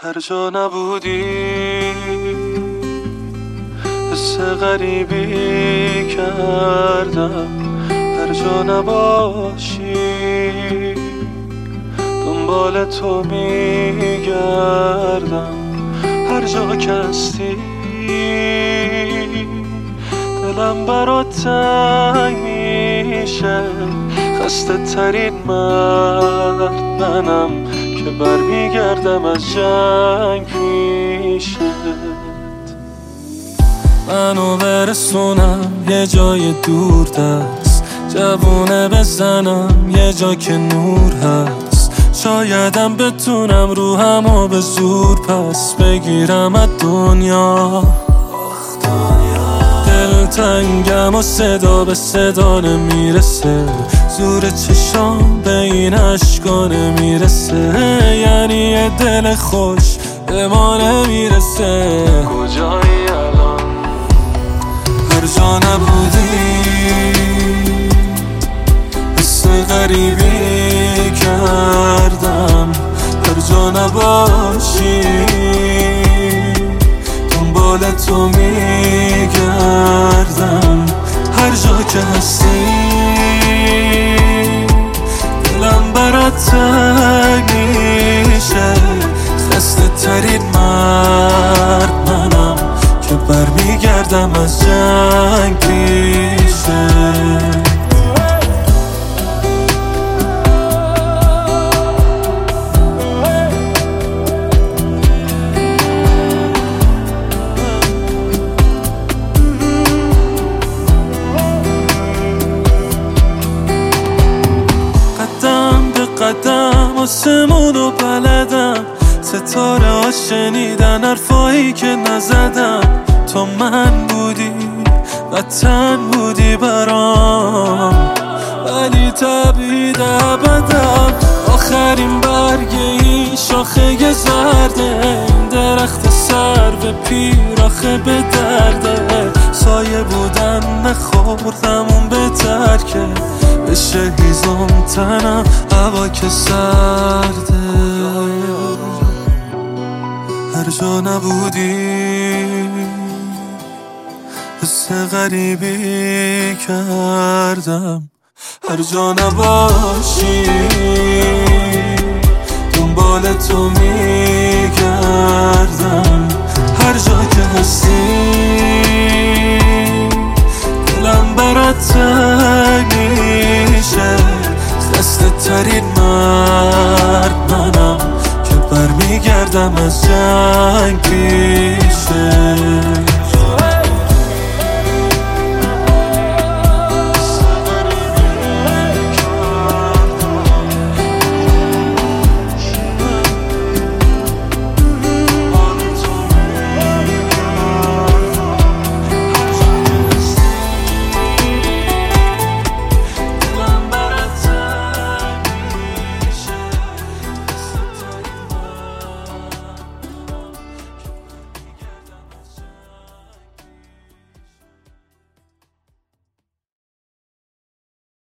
هر جا نبودی حس غریبی کردم، هر جا نباشی دنبال تو میگردم، هر جا که هستی دلم برات تنگ میشه، خسته ترین مرد منم که برمیگردم از جنگ پیشت. منو برسونم یه جای دور دست، جوونه بزنم یه جا که نور هست، شایدم بتونم روحمو به زور پس بگیرم از دنیا. دلتنگم و صدا به صدا نمیرسه، زور چشام به این عشقا نمیرسه، یعنی یه دل خوش به ما نمیرسه. کجایی الان؟ هر جا نبودی حس غریبی کردم، هر جا نباشی دنبال تو میگردم، هر جا که هستی دلم برات تنگ میشه، خسته ترین مرد منم که برمیگردم از جنگ پیشه. قدم آسمونو بلدم، ستاره ها شنیدن حرفایی که نزدم، تو من بودی وطن بودی برام، ولی تبعید ابدم. آخرین برگ این شاخه زرده، این درخت سر به پیر آخه به درده، سایه بودن نخوردم اون بهتر که بشه هیزم تنم هوا که سرده. هر جا نبودی حس غریبی کردم، هر جا نباشی دنبال تو میگردم، هر جا که هستی دلم برات تنگ میشه، خسته ترین مرد منم که برمیگردم از جنگ پیشه.